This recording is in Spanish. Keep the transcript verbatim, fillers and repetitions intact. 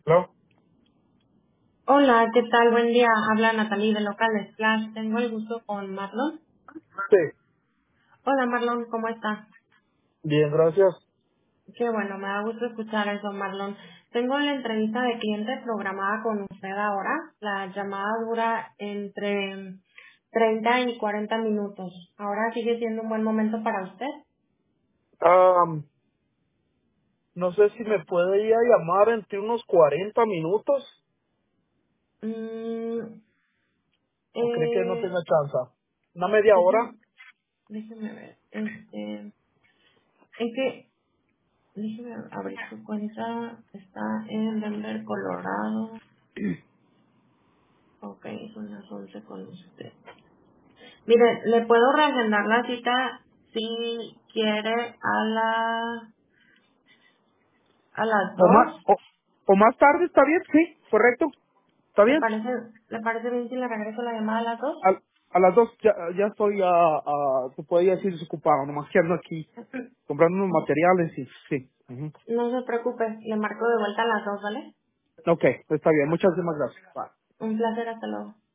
¿No? Hola, ¿qué tal? Buen día. Habla Natalie de Local Splash. Tengo el gusto con Marlon. Sí. Hola Marlon, ¿cómo estás? Bien, gracias. Qué bueno, me da gusto escuchar eso, Marlon. Tengo la entrevista de cliente programada con usted ahora. La llamada dura entre treinta y cuarenta minutos. ¿Ahora sigue siendo un buen momento para usted? Am, no sé si me puede ir a llamar entre unos cuarenta minutos Mm, o cree que no eh, tenga chance. ¿Una media hora? déjeme, déjeme ver. Este, es que Déjeme abrir su cuenta. Está en Denver, Colorado. Ok, son las once con usted. Mire, le puedo reagendar la cita si quiere a la a las ¿O más, dos. o, o más tarde está bien? Sí, correcto. ¿Está ¿Le bien? parece, le parece bien si le regreso la llamada a las dos? A, a las dos ya, ya estoy, a, a, se podría decir, desocupado. Nomás que ando aquí comprando unos materiales y sí. Ujú. No se preocupe, le marco de vuelta a las dos, ¿vale? Ok, está bien. Muchas gracias. Bye. Un placer, hasta luego.